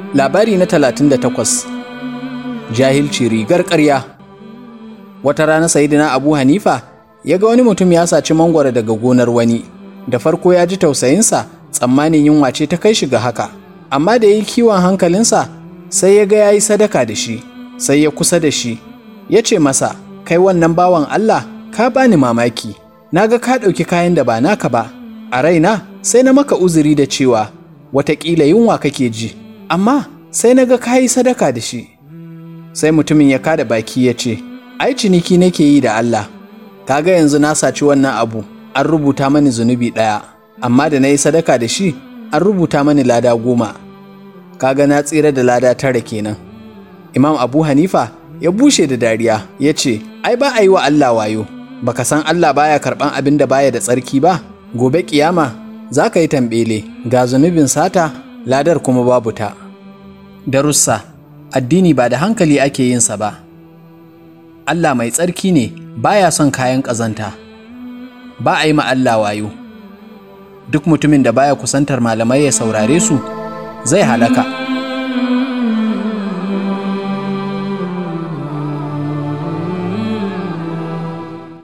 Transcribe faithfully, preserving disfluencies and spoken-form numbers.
Labari na talatin da takwas. Jahilci rigar ƙarya. Wata rana Sayyidina Abu Hanifa ya ga wani mutum ya saci mangwaro daga gonar wani. Da farko ya ji tausayinsa, tsammanin yunwa ce ta kai shi ga haka. Amma da ya yi kiwon hankalinsa, sai ya ga ya yi sadaka da shi, sai ya kusa da shi. Ya ce masa, kai wannan bawan Allah, ka bani mamaki. Na ga ka ɗauki kayan da ba naka ba. A raina sai na maka uzuri da cewa, wataƙila yunwa kake ji. Amma sai na ga ka yi sadaka da shi. Sai mutumin ya kada baki ya ce, ai ciniki nake yi da Allah. Kaga yanzu na saci wannan abu, an rubuta mani zunubi ɗaya, amma da na yi sadaka da shi, an rubuta mani lada goma. Kaga na tsira da lada tara kenan. Imam Abu Hanifa ya bushe da dariya ya ce, ai ba a yi wa Allah wayo, baka san Allah baya karɓan abin da baya da tsarki ba. Gobe kiyama za ka yi tambele, ga zunubin sata, ladar kuma babu ta. Darussa, addini ba da hankali ake yinsa ba. Allah mai tsarki ne, baya son kayan ƙazanta. Ba a yi ma Allah wayo. Duk mutumin da baya kusantar malamai ya saurare su, zai halaka.